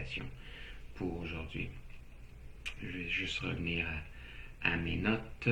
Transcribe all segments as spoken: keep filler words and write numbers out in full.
méditation pour aujourd'hui. Je vais juste revenir à, à mes notes.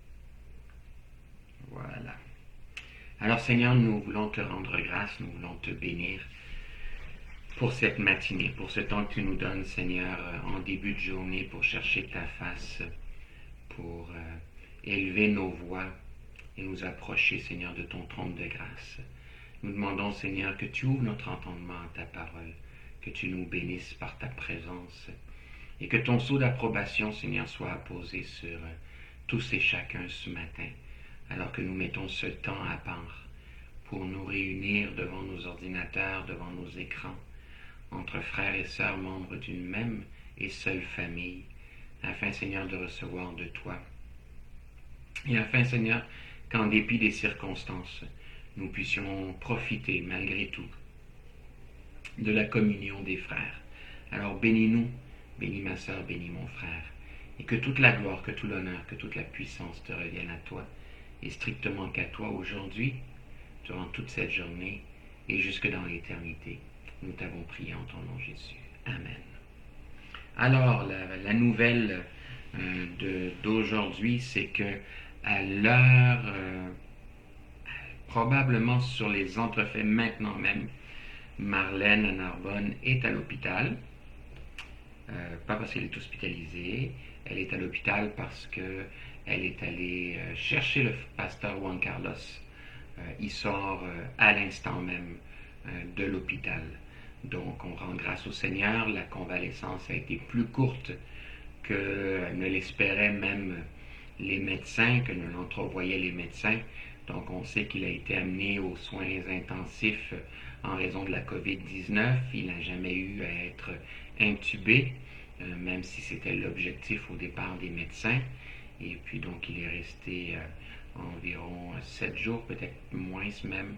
Voilà. Alors Seigneur, nous voulons te rendre grâce, nous voulons te bénir pour cette matinée, pour ce temps que tu nous donnes, Seigneur, en début de journée, pour chercher ta face, pour euh, élever nos voix et nous approcher, Seigneur, de ton trône de grâce. Nous demandons, Seigneur, que tu ouvres notre entendement à ta parole, que tu nous bénisses par ta présence et que ton sceau d'approbation, Seigneur, soit apposé sur euh, tous et chacun ce matin, alors que nous mettons ce temps à part pour nous réunir devant nos ordinateurs, devant nos écrans, entre frères et sœurs membres d'une même et seule famille, afin, Seigneur, de recevoir de toi. Et afin, Seigneur, qu'en dépit des circonstances, nous puissions profiter, malgré tout, de la communion des frères. Alors bénis-nous, bénis ma sœur, bénis mon frère, et que toute la gloire, que tout l'honneur, que toute la puissance te revienne à toi, et strictement qu'à toi aujourd'hui, durant toute cette journée, et jusque dans l'éternité. Nous t'avons prié en ton nom, Jésus. Amen. Alors, la, la nouvelle euh, de, d'aujourd'hui, c'est que à l'heure, euh, probablement sur les entrefaits maintenant même, Marlène à Narbonne est à l'hôpital. Euh, pas parce qu'elle est hospitalisée, elle est à l'hôpital parce qu'elle est allée euh, chercher le pasteur Juan Carlos. Euh, il sort euh, à l'instant même euh, de l'hôpital. Donc, on rend grâce au Seigneur. La convalescence a été plus courte que ne l'espéraient même les médecins, que ne l'entrevoyaient les médecins. Donc, on sait qu'il a été amené aux soins intensifs en raison de la covid dix-neuf. Il n'a jamais eu à être intubé, euh, même si c'était l'objectif au départ des médecins. Et puis, donc, il est resté euh, environ sept jours, peut-être moins même,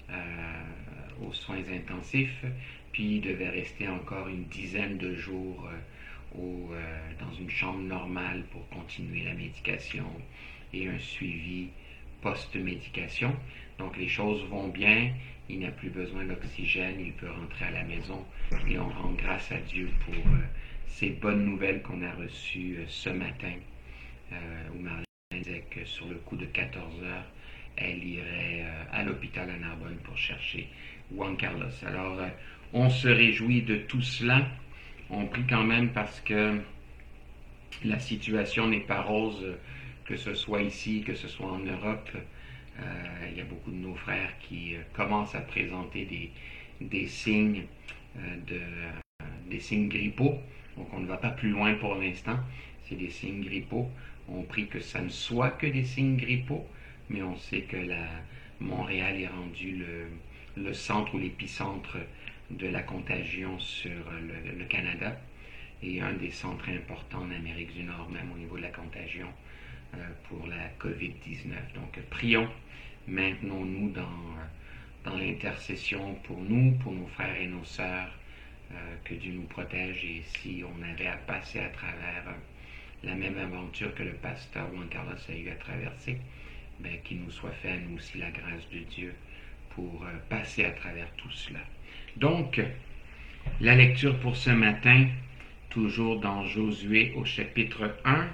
euh, aux soins intensifs. Puis il devait rester encore une dizaine de jours euh, au, euh, dans une chambre normale pour continuer la médication et un suivi post-médication. Donc les choses vont bien, il n'a plus besoin d'oxygène, il peut rentrer à la maison et on rend grâce à Dieu pour euh, ces bonnes nouvelles qu'on a reçues euh, ce matin, euh, où Marlène disait que sur le coup de quatorze heures, elle irait euh, à l'hôpital à Narbonne pour chercher Juan Carlos. Alors, euh, on se réjouit de tout cela. On prie quand même parce que la situation n'est pas rose, que ce soit ici, que ce soit en Europe. Euh, il y a beaucoup de nos frères qui euh, commencent à présenter des, des signes euh, de, euh, des signes grippaux. Donc, on ne va pas plus loin pour l'instant. C'est des signes grippaux. On prie que ça ne soit que des signes grippaux, mais on sait que la, Montréal est rendu le, le centre ou l'épicentre de la contagion sur le, le Canada et un des centres importants en Amérique du Nord, même au niveau de la contagion euh, pour la covid dix-neuf. Donc, prions, maintenons-nous dans, dans l'intercession pour nous, pour nos frères et nos sœurs, euh, que Dieu nous protège. Et si on avait à passer à travers la même aventure que le pasteur Juan Carlos a eu à traverser, ben, qu'il nous soit fait à nous aussi la grâce de Dieu pour euh, passer à travers tout cela. Donc, la lecture pour ce matin, toujours dans Josué au chapitre un.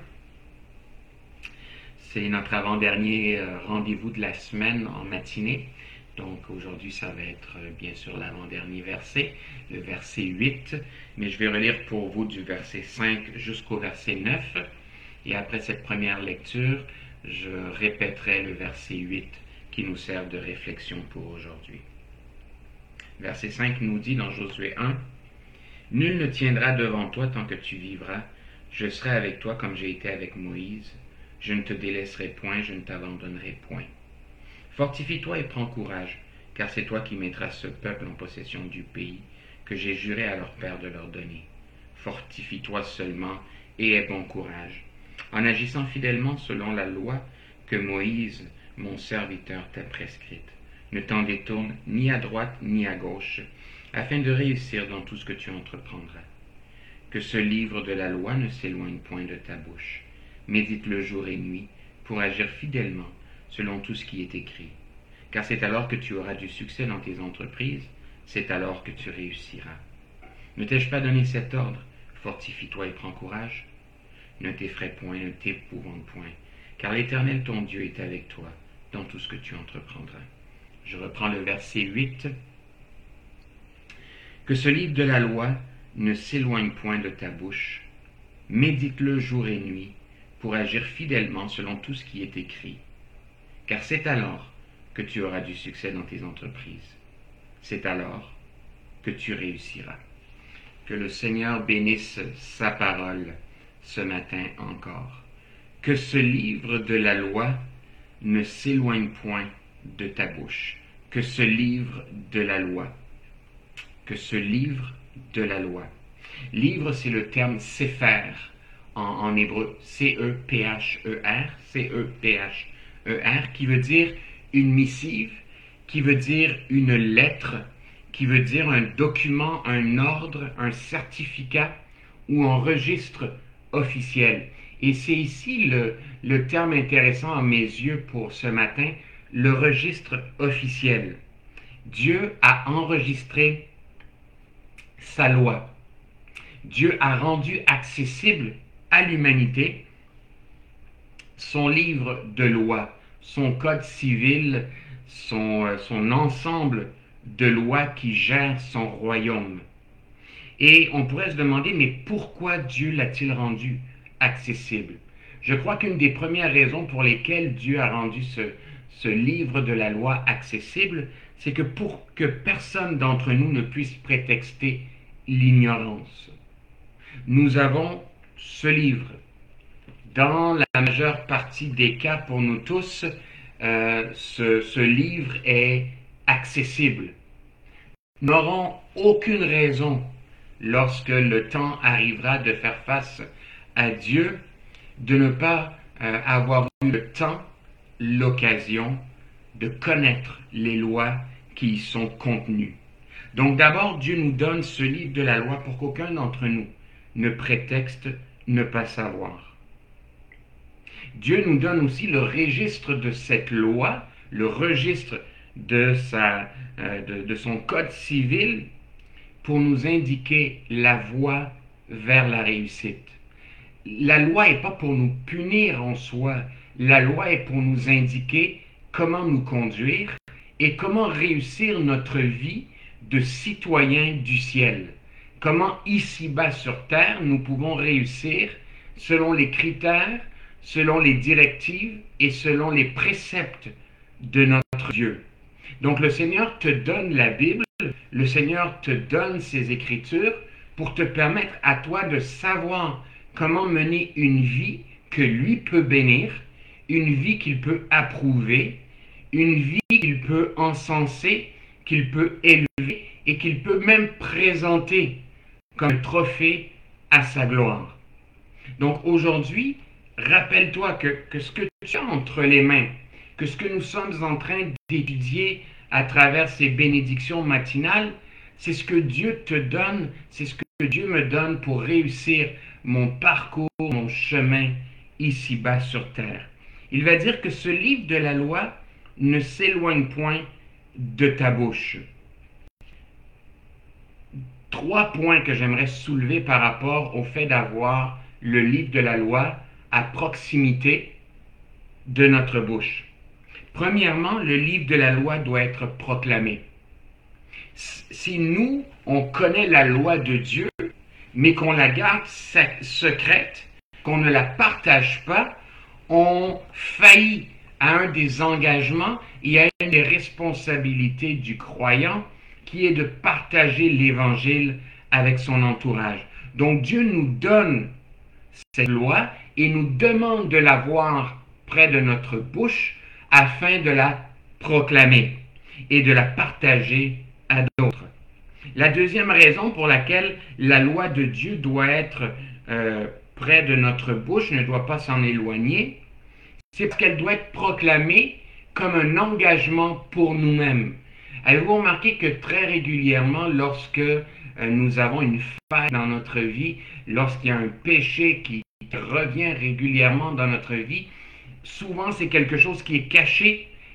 C'est notre avant-dernier euh, rendez-vous de la semaine en matinée. Donc aujourd'hui, ça va être euh, bien sûr l'avant-dernier verset, le verset huit. Mais je vais relire pour vous du verset cinq jusqu'au verset neuf. Et après cette première lecture, je répéterai le verset huit qui nous sert de réflexion pour aujourd'hui. Verset cinq nous dit dans Josué un, « Nul ne tiendra devant toi tant que tu vivras. Je serai avec toi comme j'ai été avec Moïse. Je ne te délaisserai point, je ne t'abandonnerai point. Fortifie-toi et prends courage, car c'est toi qui mettras ce peuple en possession du pays que j'ai juré à leur père de leur donner. Fortifie-toi seulement et aie bon courage, en agissant fidèlement selon la loi que Moïse, mon serviteur, t'a prescrite. Ne t'en détourne ni à droite ni à gauche, afin de réussir dans tout ce que tu entreprendras. Que ce livre de la loi ne s'éloigne point de ta bouche. Médite-le jour et nuit, pour agir fidèlement selon tout ce qui est écrit. Car c'est alors que tu auras du succès dans tes entreprises, c'est alors que tu réussiras. Ne t'ai-je pas donné cet ordre? Fortifie-toi et prends courage. Ne t'effraie point, ne t'épouvante point, car l'Éternel ton Dieu est avec toi dans tout ce que tu entreprendras. Je reprends le verset huit. Que ce livre de la loi ne s'éloigne point de ta bouche, médite-le jour et nuit, pour agir fidèlement selon tout ce qui est écrit. Car c'est alors que tu auras du succès dans tes entreprises. C'est alors que tu réussiras. Que le Seigneur bénisse sa parole ce matin encore. Que ce livre de la loi ne s'éloigne point de ta bouche. Que ce livre de la loi. Que ce livre de la loi. Livre, c'est le terme Sefer en, en hébreu. C E P H E R. C E P H E R, qui veut dire une missive, qui veut dire une lettre, qui veut dire un document, un ordre, un certificat ou un registre officiel. Et c'est ici le, le terme intéressant à mes yeux pour ce matin, le registre officiel. Dieu a enregistré sa loi. Dieu a rendu accessible à l'humanité son livre de loi, son code civil, son, son ensemble de lois qui gèrent son royaume. Et on pourrait se demander, mais pourquoi Dieu l'a-t-il rendu accessible? Je crois qu'une des premières raisons pour lesquelles Dieu a rendu ce, ce livre de la loi accessible, c'est que pour que personne d'entre nous ne puisse prétexter l'ignorance. Nous avons ce livre. Dans la majeure partie des cas, pour nous tous, euh, ce, ce livre est accessible. Nous n'aurons aucune raison, lorsque le temps arrivera de faire face à Dieu, de ne pas euh, avoir eu le temps, l'occasion de connaître les lois qui y sont contenues. Donc d'abord, Dieu nous donne ce livre de la loi pour qu'aucun d'entre nous ne prétexte ne pas savoir. Dieu nous donne aussi le registre de cette loi, le registre de, sa, euh, de, de son code civil pour nous indiquer la voie vers la réussite. La loi n'est pas pour nous punir en soi, la loi est pour nous indiquer comment nous conduire et comment réussir notre vie de citoyen du ciel. Comment ici-bas sur terre nous pouvons réussir selon les critères, selon les directives et selon les préceptes de notre Dieu. Donc le Seigneur te donne la Bible, le Seigneur te donne ses Écritures pour te permettre à toi de savoir comment mener une vie que lui peut bénir, une vie qu'il peut approuver, une vie qu'il peut encenser, qu'il peut élever et qu'il peut même présenter comme trophée à sa gloire. Donc aujourd'hui, rappelle-toi que, que ce que tu as entre les mains, que ce que nous sommes en train d'étudier à travers ces bénédictions matinales, c'est ce que Dieu te donne, c'est ce que Dieu me donne pour réussir mon parcours, mon chemin ici-bas sur terre. Il va dire que ce livre de la loi ne s'éloigne point de ta bouche. Trois points que j'aimerais soulever par rapport au fait d'avoir le livre de la loi à proximité de notre bouche. Premièrement, le livre de la loi doit être proclamé. Si nous, on connaît la loi de Dieu, mais qu'on la garde secrète, qu'on ne la partage pas, on faillit à un des engagements et à une des responsabilités du croyant, qui est de partager l'Évangile avec son entourage. Donc Dieu nous donne cette loi et nous demande de l'avoir près de notre bouche afin de la proclamer et de la partager à d'autres. La deuxième raison pour laquelle la loi de Dieu doit être euh, près de notre bouche, ne doit pas s'en éloigner, c'est parce qu'elle doit être proclamée comme un engagement pour nous-mêmes. Avez-vous remarqué que très régulièrement, lorsque euh, nous avons une faille dans notre vie, lorsqu'il y a un péché qui revient régulièrement dans notre vie, souvent c'est quelque chose qui est caché,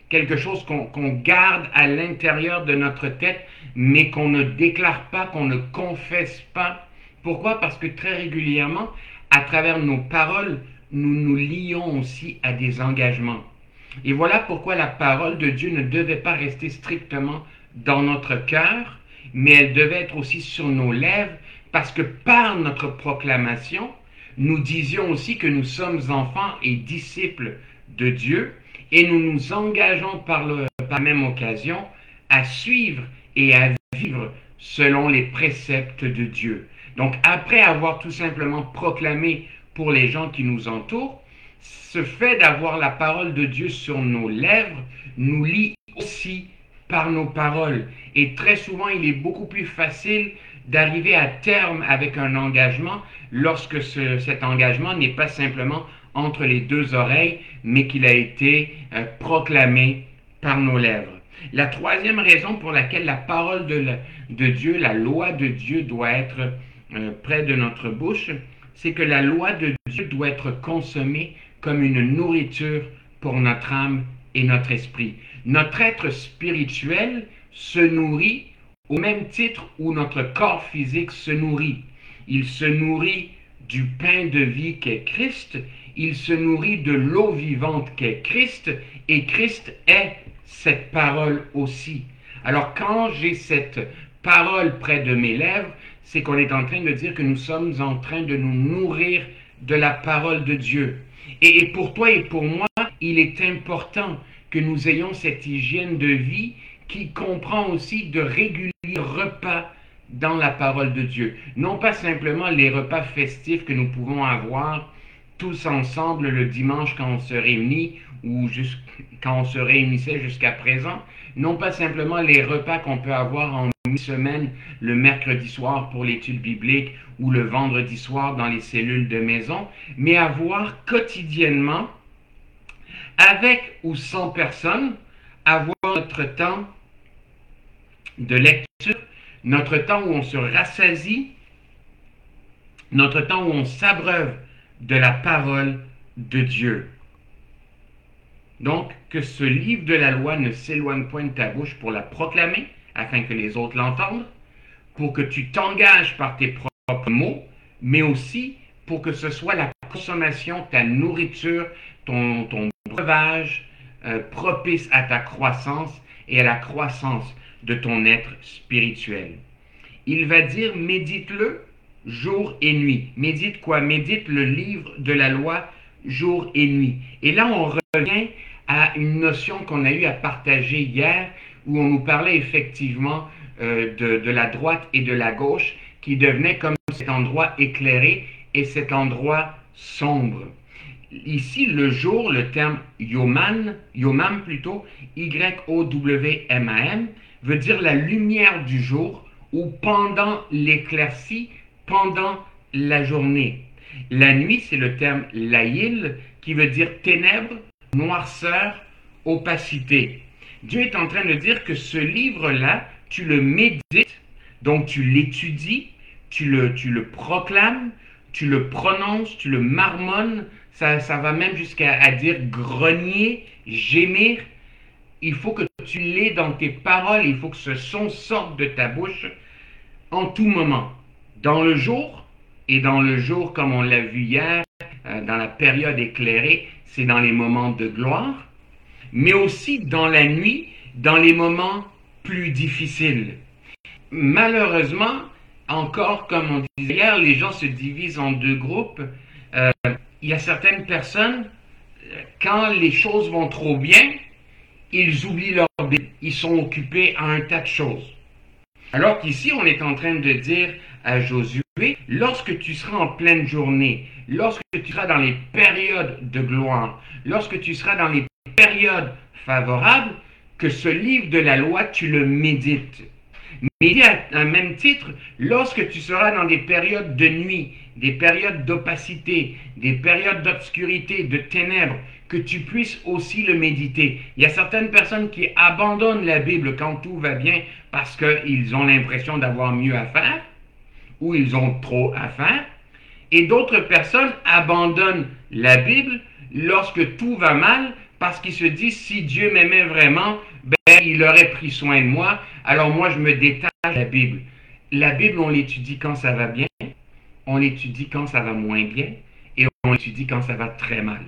quelque chose qu'on qu'on garde à l'intérieur de notre tête, mais qu'on ne déclare pas, qu'on ne confesse pas. Pourquoi? Parce que très régulièrement, à travers nos paroles, nous nous lions aussi à des engagements. Et voilà pourquoi la parole de Dieu ne devait pas rester strictement dans notre cœur, mais elle devait être aussi sur nos lèvres, parce que par notre proclamation, nous disions aussi que nous sommes enfants et disciples de Dieu, et nous nous engageons par, le, par la même occasion à suivre et à vivre selon les préceptes de Dieu. Donc après avoir tout simplement proclamé pour les gens qui nous entourent, ce fait d'avoir la parole de Dieu sur nos lèvres nous lie aussi par nos paroles. Et très souvent, il est beaucoup plus facile d'arriver à terme avec un engagement lorsque ce, cet engagement n'est pas simplement entre les deux oreilles, mais qu'il a été euh, proclamé par nos lèvres. La troisième raison pour laquelle la parole de, la, de Dieu, la loi de Dieu doit être euh, près de notre bouche, c'est que la loi de Dieu doit être consommée comme une nourriture pour notre âme et notre esprit. Notre être spirituel se nourrit au même titre où notre corps physique se nourrit. Il se nourrit du pain de vie qu'est Christ, il se nourrit de l'eau vivante qu'est Christ, et Christ est cette parole aussi. Alors quand j'ai cette parole près de mes lèvres, c'est qu'on est en train de dire que nous sommes en train de nous nourrir de la parole de Dieu. Et, et pour toi et pour moi, il est important que nous ayons cette hygiène de vie qui comprend aussi de réguliers repas dans la parole de Dieu. Non pas simplement les repas festifs que nous pouvons avoir tous ensemble le dimanche quand on se réunit ou quand on se réunissait jusqu'à présent. Non pas simplement les repas qu'on peut avoir en mi-semaine le mercredi soir pour l'étude biblique ou le vendredi soir dans les cellules de maison, mais avoir quotidiennement, avec ou sans personne, avoir notre temps de lecture, notre temps où on se rassasie, notre temps où on s'abreuve de la parole de Dieu. Donc, que ce livre de la loi ne s'éloigne point de ta bouche pour la proclamer, afin que les autres l'entendent, pour que tu t'engages par tes propres mots, mais aussi pour que ce soit la consommation, ta nourriture, ton, ton breuvage euh, propice à ta croissance et à la croissance de ton être spirituel. Il va dire, médite-le jour et nuit. Médite quoi? Médite le livre de la loi jour et nuit. Et là, on revient à une notion qu'on a eu à partager hier, où on nous parlait effectivement euh, de, de la droite et de la gauche, qui devenait comme cet endroit éclairé et cet endroit sombre. Ici, le jour, le terme yoman, yomam plutôt, Y O W M A M, veut dire la lumière du jour ou pendant l'éclaircie, pendant la journée. La nuit, c'est le terme laïl, qui veut dire ténèbres, noirceur, opacité. Dieu est en train de dire que ce livre-là, tu le médites, donc tu l'étudies, tu le, tu le proclames, tu le prononces, tu le marmonnes, ça, ça va même jusqu'à à dire grogner, gémir. Il faut que tu l'aies dans tes paroles, il faut que ce son sorte de ta bouche en tout moment. Dans le jour, et dans le jour comme on l'a vu hier, euh, dans la période éclairée, c'est dans les moments de gloire, mais aussi dans la nuit, dans les moments plus difficiles. Malheureusement, encore comme on disait hier, les gens se divisent en deux groupes. Euh, il y a certaines personnes, quand les choses vont trop bien, ils oublient leur Bible. Ils sont occupés à un tas de choses. Alors qu'ici, on est en train de dire à Josué, lorsque tu seras en pleine journée, lorsque tu seras dans les périodes de gloire, lorsque tu seras dans les périodes favorables, que ce livre de la loi, tu le médites. Mais à un même titre, lorsque tu seras dans des périodes de nuit, des périodes d'opacité, des périodes d'obscurité, de ténèbres, que tu puisses aussi le méditer. Il y a certaines personnes qui abandonnent la Bible quand tout va bien parce qu'ils ont l'impression d'avoir mieux à faire ou ils ont trop à faire. Et d'autres personnes abandonnent la Bible lorsque tout va mal parce qu'ils se disent, si Dieu m'aimait vraiment, ben, il aurait pris soin de moi, alors moi je me détache de la Bible. La Bible, on l'étudie quand ça va bien, on l'étudie quand ça va moins bien, et on l'étudie quand ça va très mal.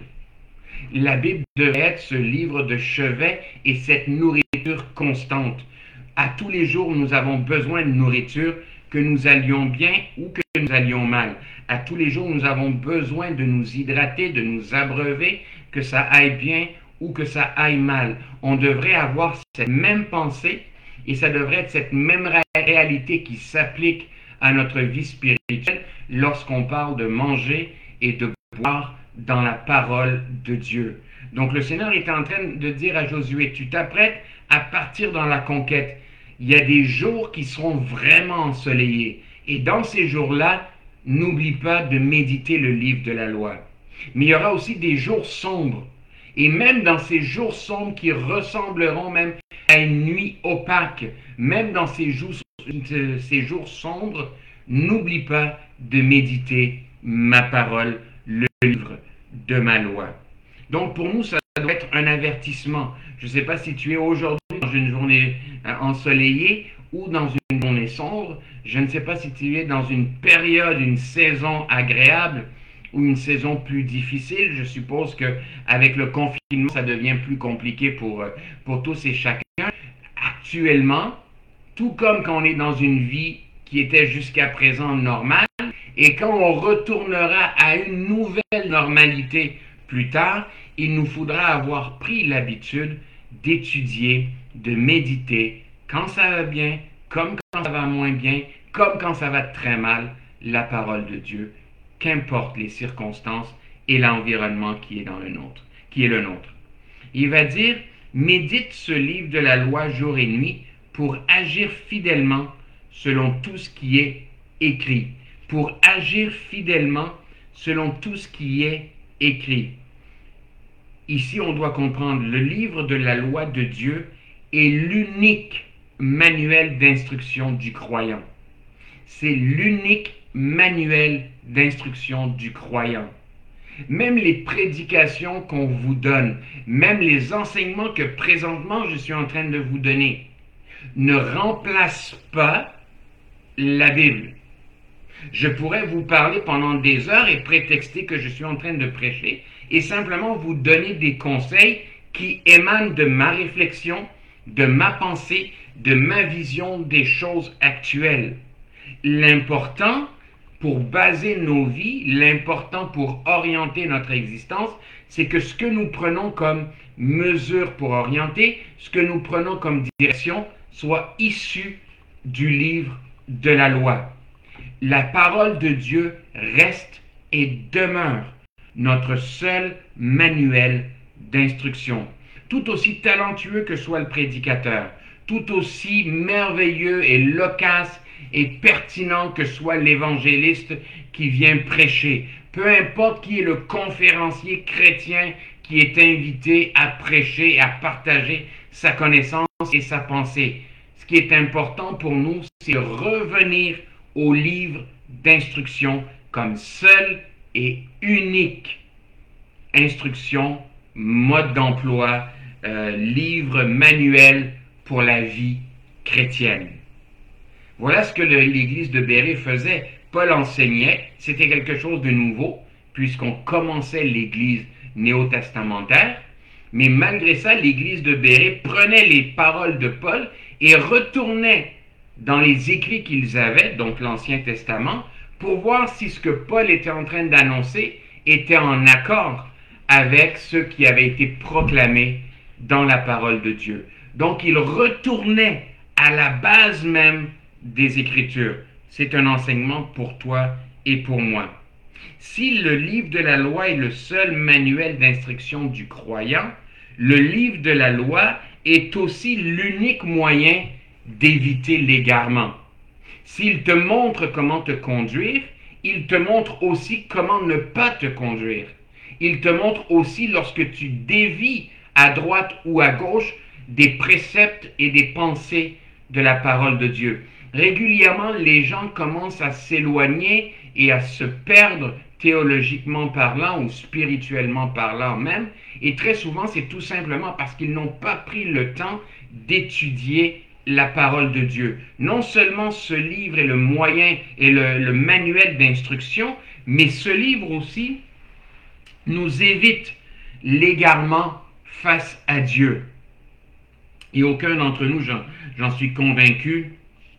La Bible devrait être ce livre de chevet et cette nourriture constante. À tous les jours, nous avons besoin de nourriture, que nous allions bien ou que nous allions mal. À tous les jours, nous avons besoin de nous hydrater, de nous abreuver, que ça aille bien ou que ça aille mal. On devrait avoir cette même pensée et ça devrait être cette même réalité qui s'applique à notre vie spirituelle lorsqu'on parle de manger et de boire dans la parole de Dieu. Donc le Seigneur est en train de dire à Josué, tu t'apprêtes à partir dans la conquête. Il y a des jours qui seront vraiment ensoleillés. Et dans ces jours-là, n'oublie pas de méditer le livre de la loi. Mais il y aura aussi des jours sombres. Et même dans ces jours sombres qui ressembleront même à une nuit opaque, même dans ces jours, ces jours sombres, n'oublie pas de méditer ma parole, le livre de ma loi. Donc pour nous, ça doit être un avertissement. Je ne sais pas si tu es aujourd'hui dans une journée ensoleillée ou dans une journée sombre. Je ne sais pas si tu es dans une période, une saison agréable ou une saison plus difficile. Je suppose qu'avec le confinement, ça devient plus compliqué pour, pour tous et chacun. Actuellement, tout comme quand on est dans une vie qui était jusqu'à présent normale, et quand on retournera à une nouvelle normalité plus tard, il nous faudra avoir pris l'habitude d'étudier, de méditer, quand ça va bien, comme quand ça va moins bien, comme quand ça va très mal, la parole de Dieu, qu'importe les circonstances et l'environnement qui est dans le nôtre, qui est le nôtre. Il va dire, médite ce livre de la loi jour et nuit pour agir fidèlement selon tout ce qui est écrit. Pour agir fidèlement selon tout ce qui est écrit. Ici, on doit comprendre, le livre de la loi de Dieu est l'unique manuel d'instruction du croyant. C'est l'unique manuel d'instruction du croyant. Même les prédications qu'on vous donne, même les enseignements que présentement je suis en train de vous donner, ne remplacent pas la Bible. Je pourrais vous parler pendant des heures et prétexter que je suis en train de prêcher et simplement vous donner des conseils qui émanent de ma réflexion, de ma pensée, de ma vision des choses actuelles. L'important pour baser nos vies, l'important pour orienter notre existence, c'est que ce que nous prenons comme mesure pour orienter, ce que nous prenons comme direction, soit issu du livre de la loi. La parole de Dieu reste et demeure notre seul manuel d'instruction. Tout aussi talentueux que soit le prédicateur, tout aussi merveilleux et loquace et pertinent que soit l'évangéliste qui vient prêcher, peu importe qui est le conférencier chrétien qui est invité à prêcher et à partager sa connaissance et sa pensée. Ce qui est important pour nous, c'est revenir au livre d'instruction comme seul et unique instruction, mode d'emploi, euh, livre manuel pour la vie chrétienne. Voilà ce que le, l'église de Bérée faisait. Paul enseignait, c'était quelque chose de nouveau, puisqu'on commençait l'église néo-testamentaire, mais malgré ça, l'église de Bérée prenait les paroles de Paul et retournait dans les écrits qu'ils avaient, donc l'Ancien Testament, pour voir si ce que Paul était en train d'annoncer était en accord avec ce qui avait été proclamé dans la parole de Dieu. Donc il retournait à la base même des Écritures. C'est un enseignement pour toi et pour moi. Si le livre de la loi est le seul manuel d'instruction du croyant, le livre de la loi est aussi l'unique moyen d'éviter l'égarement. S'il te montre comment te conduire, il te montre aussi comment ne pas te conduire. Il te montre aussi lorsque tu dévies à droite ou à gauche des préceptes et des pensées de la parole de Dieu. Régulièrement, les gens commencent à s'éloigner et à se perdre théologiquement parlant ou spirituellement parlant même. Et très souvent, c'est tout simplement parce qu'ils n'ont pas pris le temps d'étudier la parole de Dieu. Non seulement ce livre est le moyen et le, le manuel d'instruction, mais ce livre aussi nous évite l'égarement face à Dieu. Et aucun d'entre nous, j'en, j'en suis convaincu,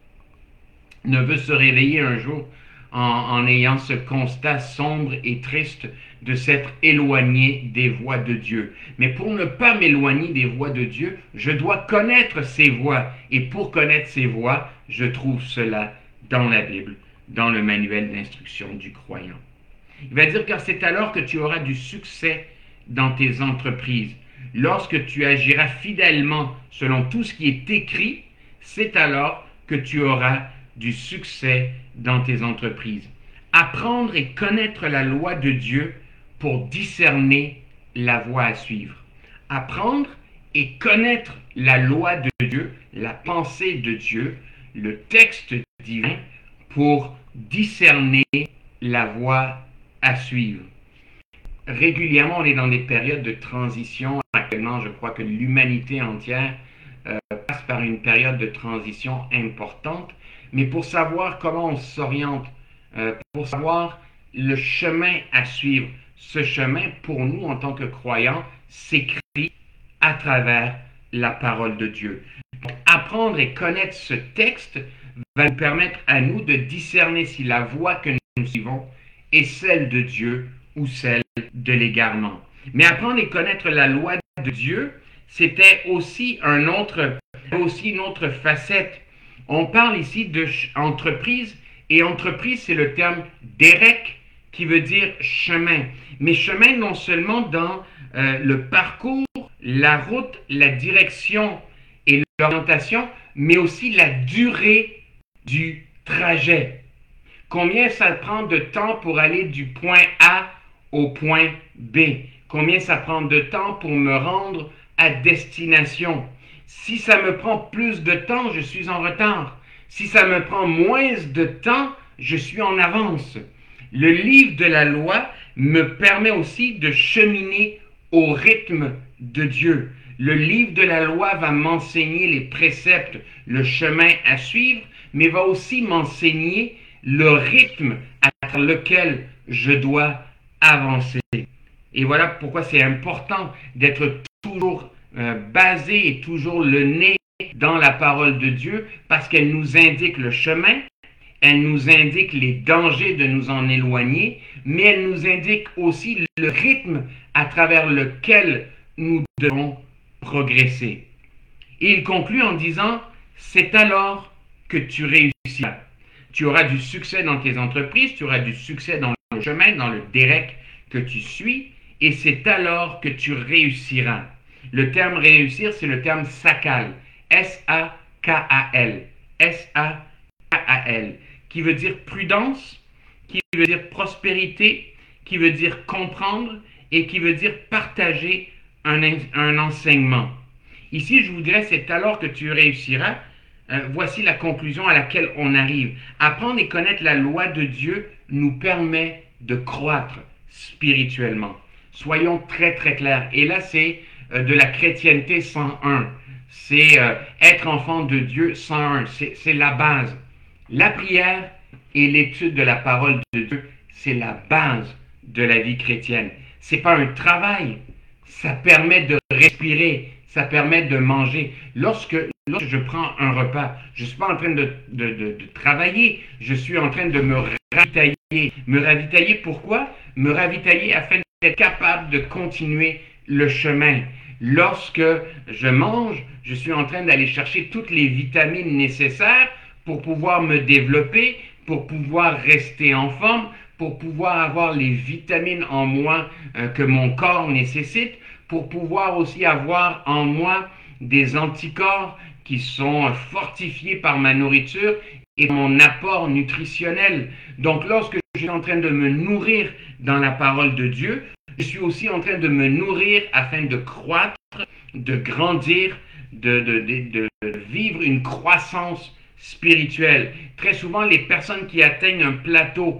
ne veut se réveiller un jour en, en ayant ce constat sombre et triste de s'être éloigné des voies de Dieu. Mais pour ne pas m'éloigner des voies de Dieu, je dois connaître ses voies. Et pour connaître ses voies, je trouve cela dans la Bible, dans le manuel d'instruction du croyant. Il va dire, car c'est alors que tu auras du succès dans tes entreprises. Lorsque tu agiras fidèlement selon tout ce qui est écrit, c'est alors que tu auras du succès dans tes entreprises. Apprendre et connaître la loi de Dieu pour discerner la voie à suivre. Apprendre et connaître la loi de Dieu, la pensée de Dieu, le texte divin pour discerner la voie à suivre. Régulièrement, on est dans des périodes de transition. Actuellement, je crois que l'humanité entière euh, passe par une période de transition importante. Mais pour savoir comment on s'oriente, euh, pour savoir le chemin à suivre, ce chemin, pour nous, en tant que croyants, s'écrit à travers la parole de Dieu. Donc, apprendre et connaître ce texte va nous permettre à nous de discerner si la voie que nous suivons est celle de Dieu ou celle de l'égarement. Mais apprendre et connaître la loi de Dieu, c'était aussi un autre, aussi une autre facette. On parle ici d'entreprise, et entreprise, c'est le terme derek, qui veut dire chemin. Mais chemin non seulement dans euh, le parcours, la route, la direction et l'orientation, mais aussi la durée du trajet. Combien ça prend de temps pour aller du point A au point B? Combien ça prend de temps pour me rendre à destination? Si ça me prend plus de temps, je suis en retard. Si ça me prend moins de temps, je suis en avance. Le livre de la loi me permet aussi de cheminer au rythme de Dieu. Le livre de la loi va m'enseigner les préceptes, le chemin à suivre, mais va aussi m'enseigner le rythme à travers lequel je dois avancer. Et voilà pourquoi c'est important d'être toujours euh, basé et toujours le nez dans la parole de Dieu, parce qu'elle nous indique le chemin, elle nous indique les dangers de nous en éloigner, mais elle nous indique aussi le rythme à travers lequel nous devons progresser. Et il conclut en disant, c'est alors que tu réussiras. Tu auras du succès dans tes entreprises, tu auras du succès dans le chemin, dans le derek que tu suis, et c'est alors que tu réussiras. Le terme réussir, c'est le terme sakal, S A K A L, S A K A L, qui veut dire prudence, qui veut dire prospérité, qui veut dire comprendre et qui veut dire partager un, un enseignement. Ici, je vous dirais, c'est alors que tu réussiras. Euh, voici la conclusion à laquelle on arrive. Apprendre et connaître la loi de Dieu nous permet de croître spirituellement. Soyons très très clairs. Et là, c'est euh, de la chrétienté cent un. C'est euh, être enfant de Dieu cent un. C'est, c'est la base. La prière et l'étude de la parole de Dieu, c'est la base de la vie chrétienne. C'est pas un travail. Ça permet de respirer. Ça permet de manger. Lorsque, lorsque je prends un repas, je ne suis pas en train de, de, de, de travailler. Je suis en train de me ravitailler. Me ravitailler pourquoi? Me ravitailler afin d'être capable de continuer le chemin. Lorsque je mange, je suis en train d'aller chercher toutes les vitamines nécessaires pour pouvoir me développer, pour pouvoir rester en forme, pour pouvoir avoir les vitamines en moi euh, que mon corps nécessite, pour pouvoir aussi avoir en moi des anticorps qui sont fortifiés par ma nourriture et mon apport nutritionnel. Donc lorsque je suis en train de me nourrir dans la parole de Dieu, je suis aussi en train de me nourrir afin de croître, de grandir, de, de, de, de vivre une croissance spirituelle. Très souvent, les personnes qui atteignent un plateau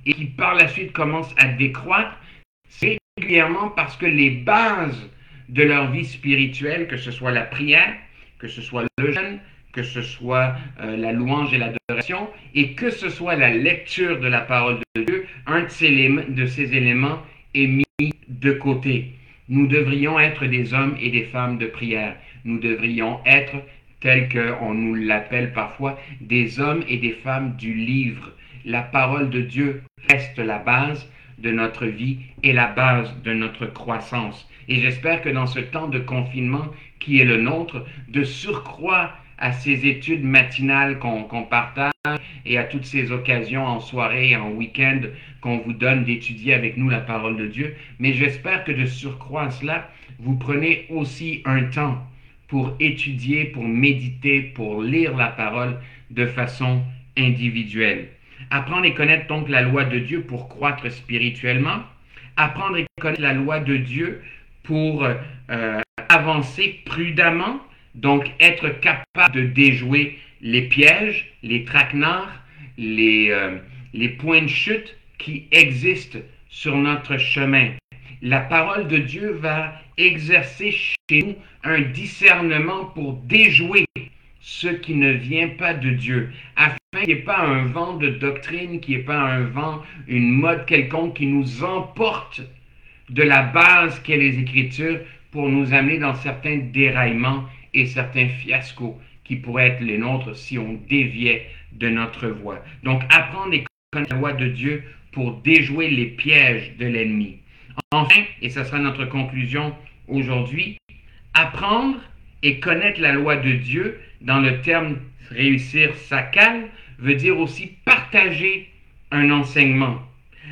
et qui par la suite commencent à décroître, c'est régulièrement parce que les bases de leur vie spirituelle, que ce soit la prière, que ce soit le jeûne, que ce soit euh, la louange et l'adoration, et que ce soit la lecture de la parole de Dieu, un de ces, de ces éléments est mis de côté. Nous devrions être des hommes et des femmes de prière. Nous devrions être, tels qu'on nous l'appelle parfois, des hommes et des femmes du livre. La parole de Dieu reste la base de notre vie et la base de notre croissance. Et j'espère que dans ce temps de confinement qui est le nôtre, de surcroît à ces études matinales qu'on qu'on partage et à toutes ces occasions en soirée et en week-end qu'on vous donne d'étudier avec nous la parole de Dieu, mais j'espère que de surcroît à cela, vous prenez aussi un temps pour étudier, pour méditer, pour lire la parole de façon individuelle. Apprendre et connaître donc la loi de Dieu pour croître spirituellement. Apprendre et connaître la loi de Dieu pour euh, avancer prudemment, donc être capable de déjouer les pièges, les traquenards, les, euh, les points de chute qui existent sur notre chemin. La parole de Dieu va exercer chez nous un discernement pour déjouer ce qui ne vient pas de Dieu, afin qu'il n'y ait pas un vent de doctrine, qu'il n'y ait pas un vent, une mode quelconque qui nous emporte de la base qu'est les Écritures pour nous amener dans certains déraillements et certains fiascos qui pourraient être les nôtres si on déviait de notre voie. Donc, apprendre et connaître la loi de Dieu pour déjouer les pièges de l'ennemi. Enfin, et ce sera notre conclusion aujourd'hui, apprendre et connaître la loi de Dieu, dans le terme réussir sa cale, veut dire aussi partager un enseignement.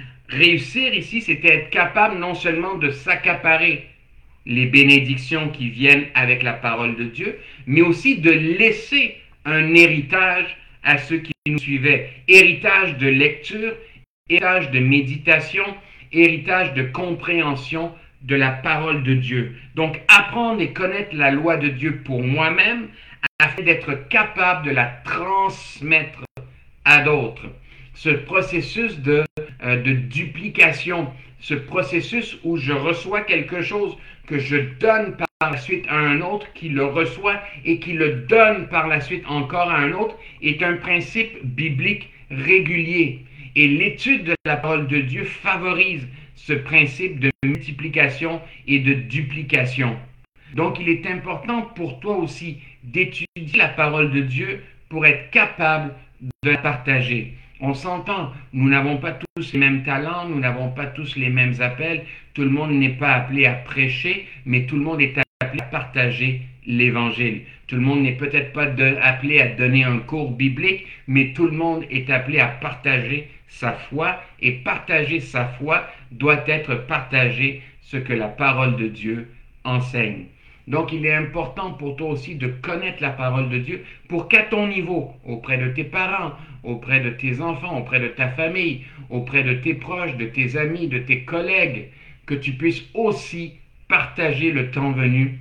Réussir ici, c'était être capable non seulement de s'accaparer les bénédictions qui viennent avec la parole de Dieu, mais aussi de laisser un héritage à ceux qui nous suivaient. Héritage de lecture, héritage de méditation, héritage de compréhension de la parole de Dieu. Donc, apprendre et connaître la loi de Dieu pour moi-même, afin d'être capable de la transmettre à d'autres. Ce processus de, euh, de duplication, ce processus où je reçois quelque chose que je donne par la suite à un autre, qui le reçoit et qui le donne par la suite encore à un autre, est un principe biblique régulier. Et l'étude de la parole de Dieu favorise ce principe de multiplication et de duplication. Donc, il est important pour toi aussi d'étudier la parole de Dieu pour être capable de la partager. On s'entend, nous n'avons pas tous les mêmes talents, nous n'avons pas tous les mêmes appels, tout le monde n'est pas appelé à prêcher, mais tout le monde est appelé à partager l'Évangile. Tout le monde n'est peut-être pas de, appelé à donner un cours biblique, mais tout le monde est appelé à partager sa foi, et partager sa foi doit être partager ce que la parole de Dieu enseigne. Donc, il est important pour toi aussi de connaître la parole de Dieu pour qu'à ton niveau, auprès de tes parents, auprès de tes enfants, auprès de ta famille, auprès de tes proches, de tes amis, de tes collègues, que tu puisses aussi partager le temps venu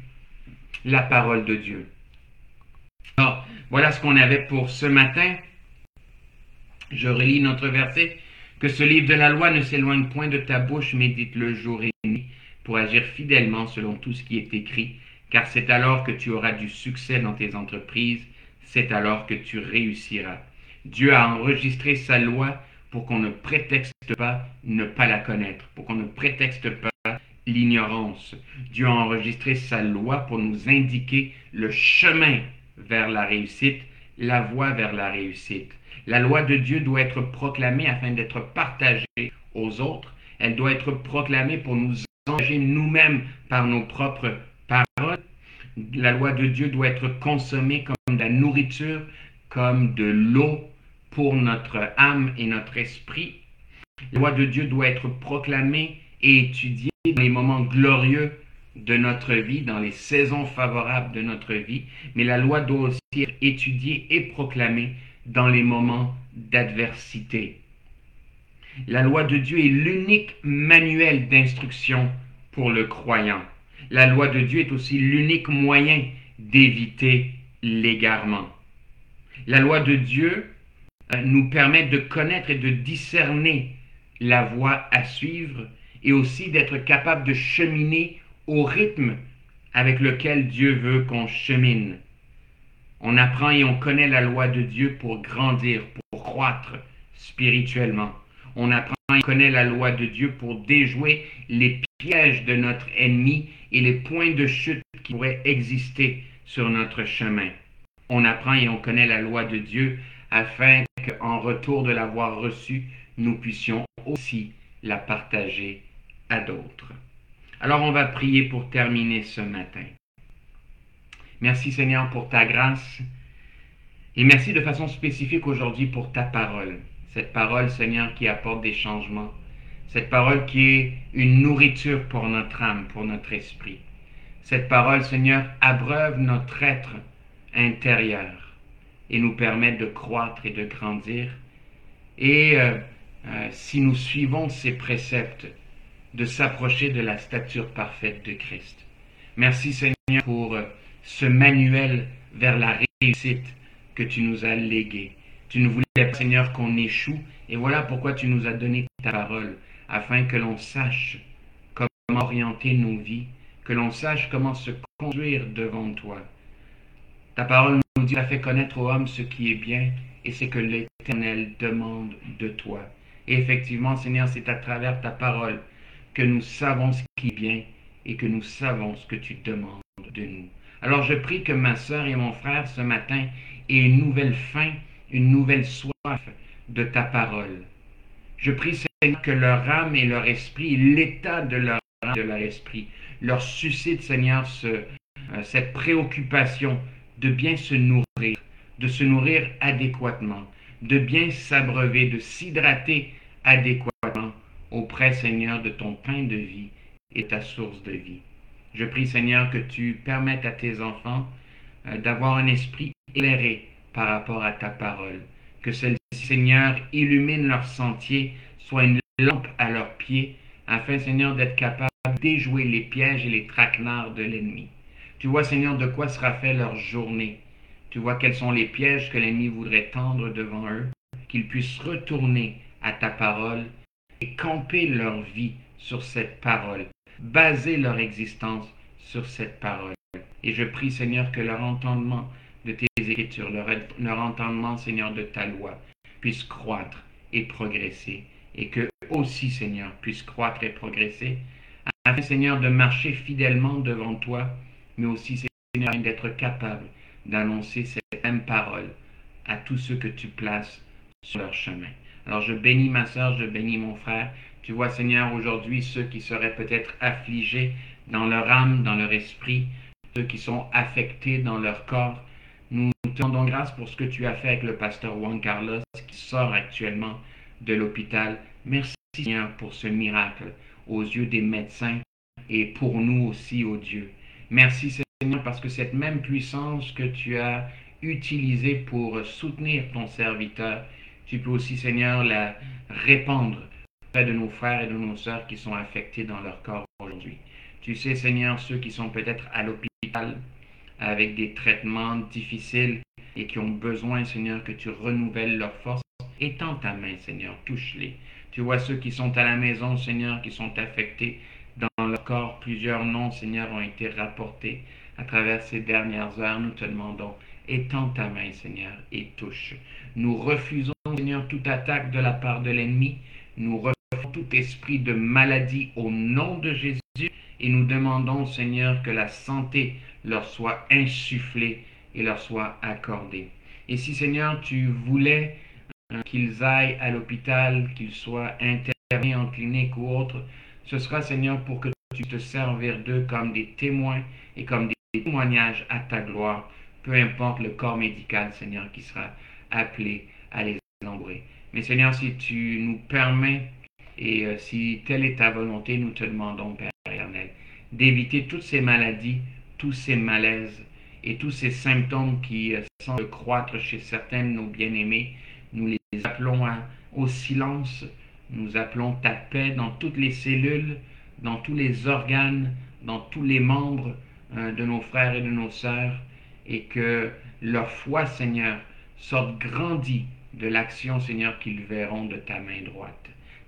la parole de Dieu. Alors, voilà ce qu'on avait pour ce matin. Je relis notre verset. Que ce livre de la loi ne s'éloigne point de ta bouche, médite-le jour et nuit, pour agir fidèlement selon tout ce qui est écrit. Car c'est alors que tu auras du succès dans tes entreprises, c'est alors que tu réussiras. Dieu a enregistré sa loi pour qu'on ne prétexte pas ne pas la connaître, pour qu'on ne prétexte pas l'ignorance. Dieu a enregistré sa loi pour nous indiquer le chemin vers la réussite, la voie vers la réussite. La loi de Dieu doit être proclamée afin d'être partagée aux autres. Elle doit être proclamée pour nous engager nous-mêmes par nos propres paroles. La loi de Dieu doit être consommée comme de la nourriture, comme de l'eau pour notre âme et notre esprit. La loi de Dieu doit être proclamée et étudiée dans les moments glorieux de notre vie, dans les saisons favorables de notre vie, mais la loi doit aussi être étudiée et proclamée dans les moments d'adversité. La loi de Dieu est l'unique manuel d'instruction pour le croyant. La loi de Dieu est aussi l'unique moyen d'éviter l'égarement. La loi de Dieu euh, nous permet de connaître et de discerner la voie à suivre et aussi d'être capable de cheminer au rythme avec lequel Dieu veut qu'on chemine. On apprend et on connaît la loi de Dieu pour grandir, pour croître spirituellement. On apprend et on connaît la loi de Dieu pour déjouer les pièges de notre ennemi et les points de chute qui pourraient exister sur notre chemin. On apprend et on connaît la loi de Dieu afin qu'en retour de l'avoir reçue, nous puissions aussi la partager à d'autres. Alors on va prier pour terminer ce matin. Merci Seigneur pour ta grâce et merci de façon spécifique aujourd'hui pour ta parole. Cette parole Seigneur qui apporte des changements. Cette parole qui est une nourriture pour notre âme, pour notre esprit. Cette parole Seigneur abreuve notre être intérieur et nous permet de croître et de grandir. Et euh, euh, si nous suivons ces préceptes, de s'approcher de la stature parfaite de Christ. Merci Seigneur pour euh, ce manuel vers la réussite que tu nous as légué. Tu ne voulais pas, Seigneur, qu'on échoue, et voilà pourquoi tu nous as donné ta parole, afin que l'on sache comment orienter nos vies, que l'on sache comment se conduire devant toi. Ta parole nous dit, tu as fait connaître aux hommes ce qui est bien, et c'est que l'Éternel demande de toi. Et effectivement, Seigneur, c'est à travers ta parole que nous savons ce qui est bien, et que nous savons ce que tu demandes de nous. Alors je prie que ma sœur et mon frère ce matin aient une nouvelle faim, une nouvelle soif de ta parole. Je prie Seigneur que leur âme et leur esprit, l'état de leur âme et de leur esprit, leur suscite Seigneur ce, euh, cette préoccupation de bien se nourrir, de se nourrir adéquatement, de bien s'abreuver, de s'hydrater adéquatement auprès Seigneur de ton pain de vie et ta source de vie. Je prie Seigneur que tu permettes à tes enfants euh, d'avoir un esprit éclairé par rapport à ta parole. Que celle-ci, Seigneur, illumine leur sentier, soit une lampe à leurs pieds, afin, Seigneur, d'être capable de déjouer les pièges et les traquenards de l'ennemi. Tu vois, Seigneur, de quoi sera fait leur journée. Tu vois quels sont les pièges que l'ennemi voudrait tendre devant eux, qu'ils puissent retourner à ta parole et camper leur vie sur cette parole, baser leur existence sur cette parole. Et je prie, Seigneur, que leur entendement de tes Écritures, leur, leur entendement, Seigneur, de ta loi, puisse croître et progresser. Et que aussi, Seigneur, puisse croître et progresser, afin, Seigneur, de marcher fidèlement devant toi, mais aussi, Seigneur, d'être capable d'annoncer cette même parole à tous ceux que tu places sur leur chemin. Alors je bénis ma sœur, je bénis mon frère. Tu vois, Seigneur, aujourd'hui, ceux qui seraient peut-être affligés dans leur âme, dans leur esprit, ceux qui sont affectés dans leur corps, nous te rendons grâce pour ce que tu as fait avec le pasteur Juan Carlos, qui sort actuellement de l'hôpital. Merci, Seigneur, pour ce miracle aux yeux des médecins et pour nous aussi, ô Dieu. Merci, Seigneur, parce que cette même puissance que tu as utilisée pour soutenir ton serviteur, tu peux aussi, Seigneur, la répandre auprès de nos frères et de nos sœurs qui sont affectés dans leur corps aujourd'hui. Tu sais, Seigneur, ceux qui sont peut-être à l'hôpital avec des traitements difficiles et qui ont besoin, Seigneur, que tu renouvelles leur force. Étends ta main, Seigneur, touche-les. Tu vois ceux qui sont à la maison, Seigneur, qui sont affectés dans leur corps. Plusieurs noms, Seigneur, ont été rapportés à travers ces dernières heures. Nous te demandons, étends ta main, Seigneur, et touche. Nous refusons, Seigneur, toute attaque de la part de l'ennemi. Nous refusons tout esprit de maladie au nom de Jésus. Et nous demandons, Seigneur, que la santé leur soit insufflée et leur soit accordée. Et si, Seigneur, tu voulais euh, qu'ils aillent à l'hôpital, qu'ils soient internés en clinique ou autre, ce sera, Seigneur, pour que tu te servir d'eux comme des témoins et comme des témoignages à ta gloire, peu importe le corps médical, Seigneur, qui sera appelé à les endurer. Mais, Seigneur, si tu nous permets et euh, si telle est ta volonté, nous te demandons, Père éternel, d'éviter toutes ces maladies, tous ces malaises et tous ces symptômes qui euh, semblent croître chez certains de nos bien-aimés. Nous les appelons à, au silence, nous appelons ta paix dans toutes les cellules, dans tous les organes, dans tous les membres euh, de nos frères et de nos sœurs, et que leur foi, Seigneur, sorte grandie de l'action, Seigneur, qu'ils verront de ta main droite. Nous t'avons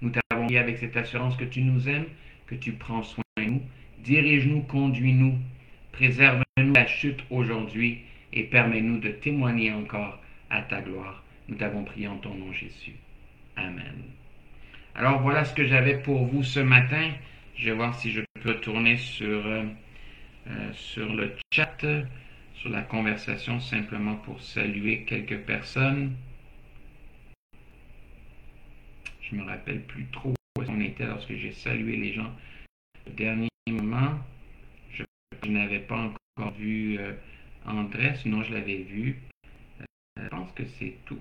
prier avec cette assurance que tu nous aimes, que tu prends soin de nous. Dirige-nous, conduis-nous, préserve-nous de la chute aujourd'hui et permets-nous de témoigner encore à ta gloire. Nous t'avons prié en ton nom, Jésus. Amen. Alors voilà ce que j'avais pour vous ce matin. Je vais voir si je peux retourner sur, euh, euh, sur le chat, sur la conversation, simplement pour saluer quelques personnes. Je ne me rappelle plus trop où on était lorsque j'ai salué les gens au dernier moment. Je, je n'avais pas encore vu euh, André, sinon je l'avais vu. Euh, je pense que c'est tout.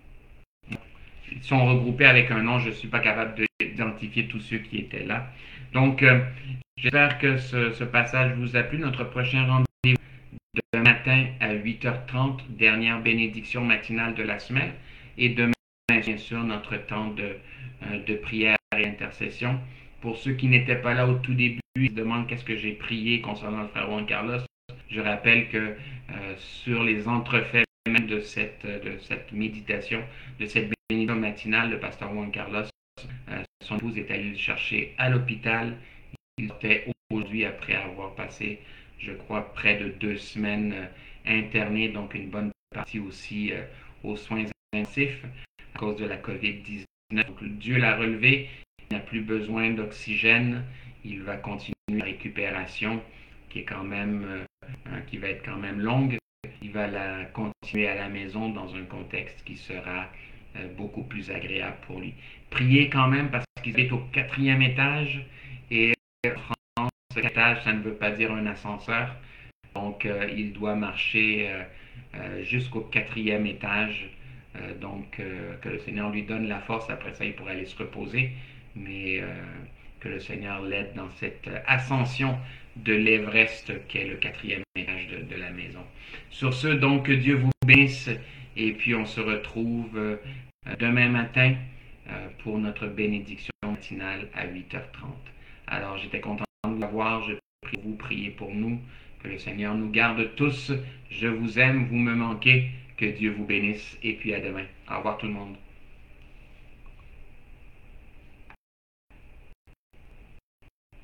Ils sont regroupés avec un nom, je ne suis pas capable d'identifier tous ceux qui étaient là. Donc, euh, j'espère que ce, ce passage vous a plu. Notre prochain rendez-vous demain matin à huit heures trente, dernière bénédiction matinale de la semaine. Et demain, bien sûr, notre temps de, euh, de prière et intercession. Pour ceux qui n'étaient pas là au tout début, ils se demandent qu'est-ce que j'ai prié concernant le frère Juan Carlos. Je rappelle que euh, sur les entrefaits même de cette, de cette méditation, de cette bénédiction matinale, le pasteur Juan Carlos, euh, son épouse est allée le chercher à l'hôpital. Il était aujourd'hui après avoir passé, je crois, près de deux semaines euh, interné, donc une bonne partie aussi euh, aux soins intensifs à cause de la COVID dix-neuf. Donc, Dieu l'a relevé, il n'a plus besoin d'oxygène, il va continuer la récupération qui est quand même, euh, qui va être quand même longue. Il va la continuer à la maison dans un contexte qui sera euh, beaucoup plus agréable pour lui. Priez quand même parce qu'il est au quatrième étage et en France, ce étage, ça ne veut pas dire un ascenseur. Donc, euh, il doit marcher euh, euh, jusqu'au quatrième étage. Euh, donc, euh, que le Seigneur lui donne la force. Après ça, il pourra aller se reposer. Mais euh, que le Seigneur l'aide dans cette ascension de l'Everest qui est le quatrième étage de, de la maison. Sur ce, donc, que Dieu vous bénisse. Et puis, on se retrouve euh, demain matin euh, pour notre bénédiction matinale à huit heures trente. Alors, j'étais content de vous voir. Je prie pour vous, priez pour nous. Que le Seigneur nous garde tous. Je vous aime, vous me manquez. Que Dieu vous bénisse. Et puis, à demain. Au revoir tout le monde.